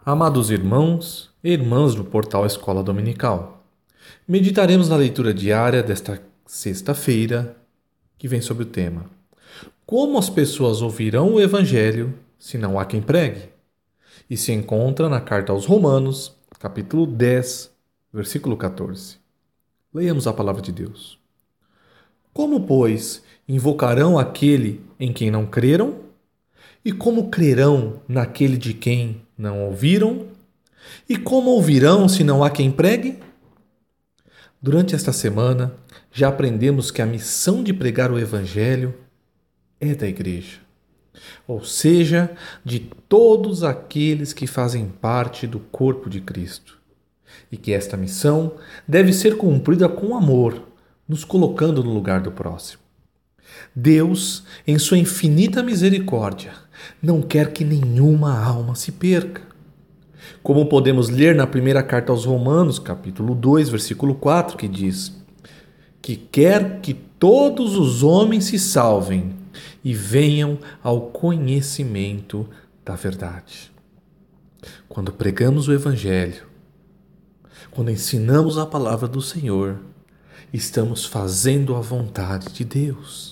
Amados irmãos e irmãs do portal Escola Dominical, meditaremos na leitura diária desta sexta-feira, que vem sobre o tema: Como as pessoas ouvirão o Evangelho se não há quem pregue? E se encontra na carta aos Romanos, capítulo 10, versículo 14. Leiamos a palavra de Deus. Como, pois, invocarão aquele em quem não creram? E como crerão naquele de quem não ouviram? E como ouvirão se não há quem pregue? Durante esta semana, já aprendemos que a missão de pregar o Evangelho é da Igreja, ou seja, de todos aqueles que fazem parte do corpo de Cristo, e que esta missão deve ser cumprida com amor, nos colocando no lugar do próximo. Deus, em sua infinita misericórdia, não quer que nenhuma alma se perca. Como podemos ler na primeira carta aos Romanos, capítulo 2, versículo 4, que diz que quer que todos os homens se salvem e venham ao conhecimento da verdade. Quando pregamos o Evangelho, quando ensinamos a palavra do Senhor, estamos fazendo a vontade de Deus.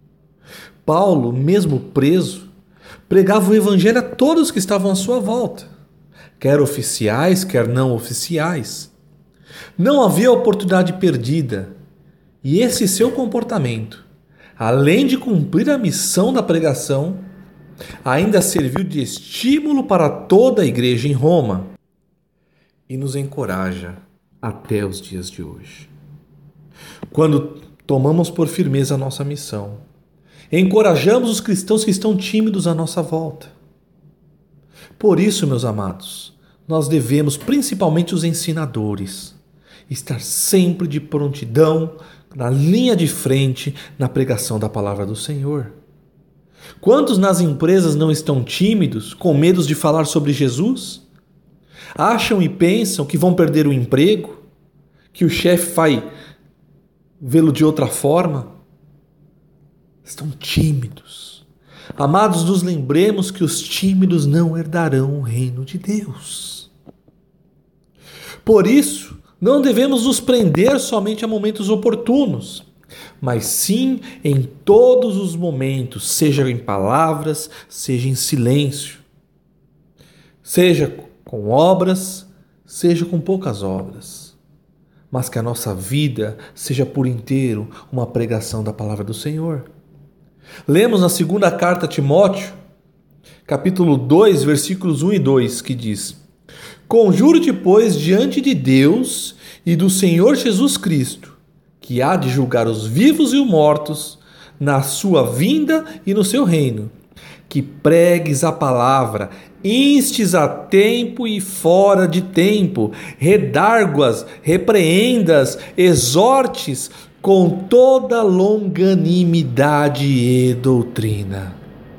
Paulo, mesmo preso, pregava o Evangelho a todos que estavam à sua volta, quer oficiais, quer não oficiais. Não havia oportunidade perdida, e esse seu comportamento, além de cumprir a missão da pregação, ainda serviu de estímulo para toda a igreja em Roma e nos encoraja até os dias de hoje. Quando tomamos por firmeza a nossa missão, encorajamos os cristãos que estão tímidos à nossa volta. Por isso, meus amados, nós devemos, principalmente os ensinadores, estar sempre de prontidão, na linha de frente, na pregação da palavra do Senhor. Quantos nas empresas não estão tímidos, com medo de falar sobre Jesus? Acham e pensam que vão perder o emprego, que o chefe vai vê-lo de outra forma? Estão tímidos. Amados, nos lembremos que os tímidos não herdarão o reino de Deus. Por isso, não devemos nos prender somente a momentos oportunos, mas sim em todos os momentos, seja em palavras, seja em silêncio, seja com obras, seja com poucas obras, mas que a nossa vida seja por inteiro uma pregação da palavra do Senhor. Lemos na segunda carta a Timóteo, capítulo 2, versículos 1 e 2, que diz: Conjuro-te, pois, diante de Deus e do Senhor Jesus Cristo, que há de julgar os vivos e os mortos na sua vinda e no seu reino, que pregues a palavra, instes a tempo e fora de tempo, redarguas, repreendas, exortes com toda longanimidade e doutrina.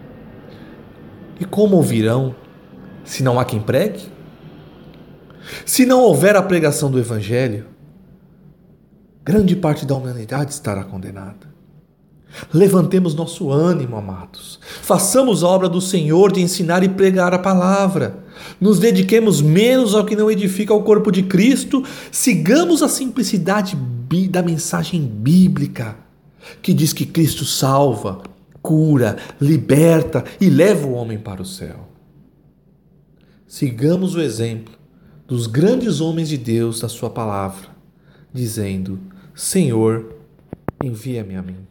E como ouvirão, se não há quem pregue? Se não houver a pregação do Evangelho, grande parte da humanidade estará condenada. Levantemos nosso ânimo, amados. Façamos a obra do Senhor de ensinar e pregar a palavra. Nos dediquemos menos ao que não edifica o corpo de Cristo. Sigamos a simplicidade da mensagem bíblica, que diz que Cristo salva, cura, liberta e leva o homem para o céu. Sigamos o exemplo dos grandes homens de Deus da sua palavra, dizendo: Senhor, envia-me a mim.